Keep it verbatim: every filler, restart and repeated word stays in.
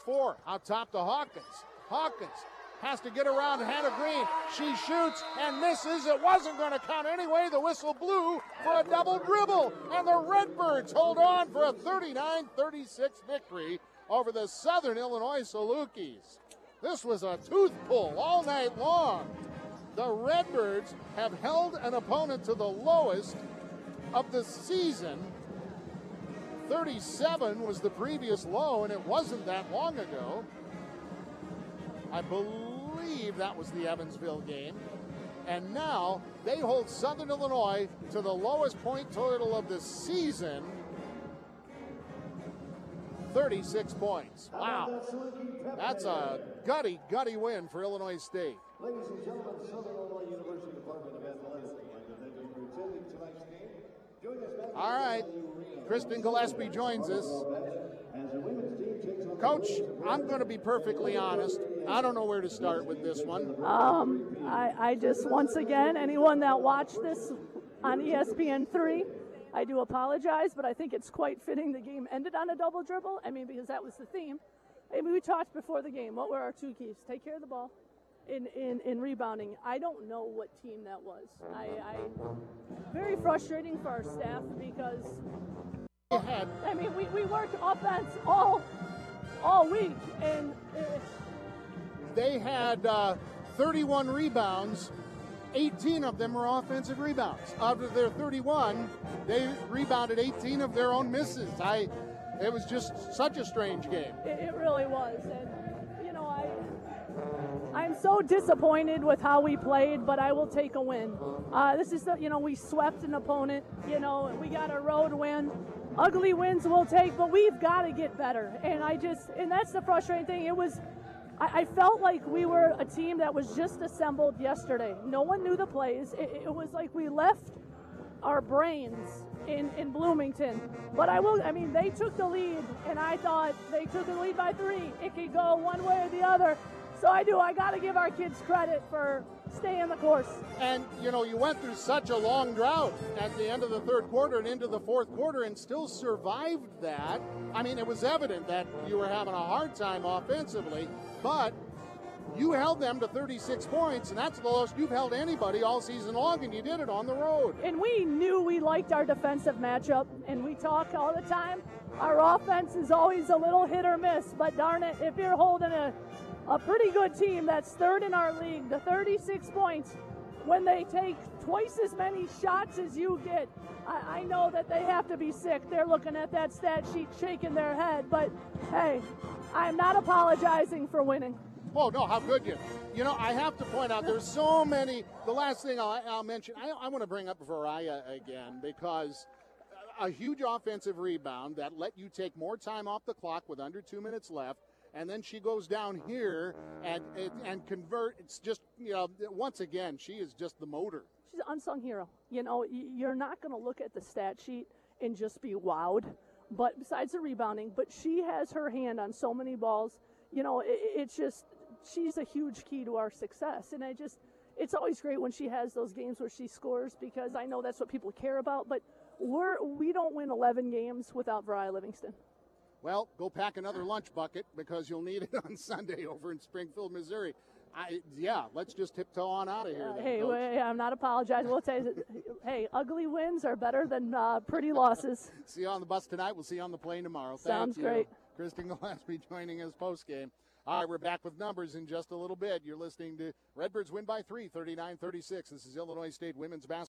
Four out top to Hawkins. Hawkins has to get around Hannah Green. She shoots and misses. It wasn't going to count anyway. The whistle blew for a double dribble. And the Redbirds hold on for a thirty-nine thirty-six victory over the Southern Illinois Salukis. This was a tooth pull all night long. The Redbirds have held an opponent to the lowest of the season. thirty-seven was the previous low, and it wasn't that long ago. I believe that was the Evansville game. And now they hold Southern Illinois to the lowest point total of the season, thirty-six points. Wow. That's a gutty, gutty win for Illinois State. Ladies and gentlemen, Southern Illinois University Department of Athletics presenting tonight's game. Join us back. All right. Kristen Gillespie joins us. Coach, I'm going to be perfectly honest. I don't know where to start with this one. Um, I, I just, once again, anyone that watched this on E S P N three, I do apologize, but I think it's quite fitting the game ended on a double dribble. I mean, because that was the theme. I mean, we talked before the game. What were our two keys? Take care of the ball. In, in, in rebounding, I don't know what team that was. I, I very frustrating for our staff because I mean we, we worked offense all all week, and uh, they had uh, thirty-one rebounds. eighteen of them were offensive rebounds. Out of their thirty-one, they rebounded eighteen of their own misses. I, it was just such a strange game. It, it really was, and you know I. I'm so disappointed with how we played, but I will take a win. Uh, this is the, you know, we swept an opponent. You know, we got a road win. Ugly wins we'll take, but we've got to get better. And I just, and that's the frustrating thing. It was, I, I felt like we were a team that was just assembled yesterday. No one knew the plays. It, it was like we left our brains in, in Bloomington. But I will, I mean, they took the lead, and I thought they took the lead by three. It could go one way or the other. So I do. I got to give our kids credit for staying the course. And, you know, you went through such a long drought at the end of the third quarter and into the fourth quarter and still survived that. I mean, it was evident that you were having a hard time offensively, but you held them to thirty-six points, and that's the lowest you've held anybody all season long, and you did it on the road. And we knew we liked our defensive matchup, and we talk all the time. Our offense is always a little hit or miss, but darn it, if you're holding a A pretty good team that's third in our league, the thirty-six points, when they take twice as many shots as you get, I, I know that they have to be sick. They're looking at that stat sheet shaking their head, but hey, I'm not apologizing for winning. Oh, no, how could you? You know, I have to point out there's so many. The last thing I'll, I'll mention, I, I want to bring up Varaya again because a huge offensive rebound that let you take more time off the clock with under two minutes left. And then she goes down here and, and and convert. It's just, you know, once again, she is just the motor. She's an unsung hero. You know, you're not going to look at the stat sheet and just be wowed. But besides the rebounding, but she has her hand on so many balls. You know, it, it's just, she's a huge key to our success. And I just, it's always great when she has those games where she scores because I know that's what people care about. But we're, we don't win eleven games without Variah Livingston. Well, go pack another lunch bucket because you'll need it on Sunday over in Springfield, Missouri. I, yeah, let's just tiptoe on out of here. Uh, then, hey, Coach. wait, I'm not apologizing. We'll tell you, hey, ugly wins are better than uh, pretty losses. See you on the bus tonight. We'll see you on the plane tomorrow. Sounds Thank you. great. Kristen Gillespie joining us post-game. All right, we're back with numbers in just a little bit. You're listening to Redbirds win by three, thirty-nine thirty-six. This is Illinois State women's basketball.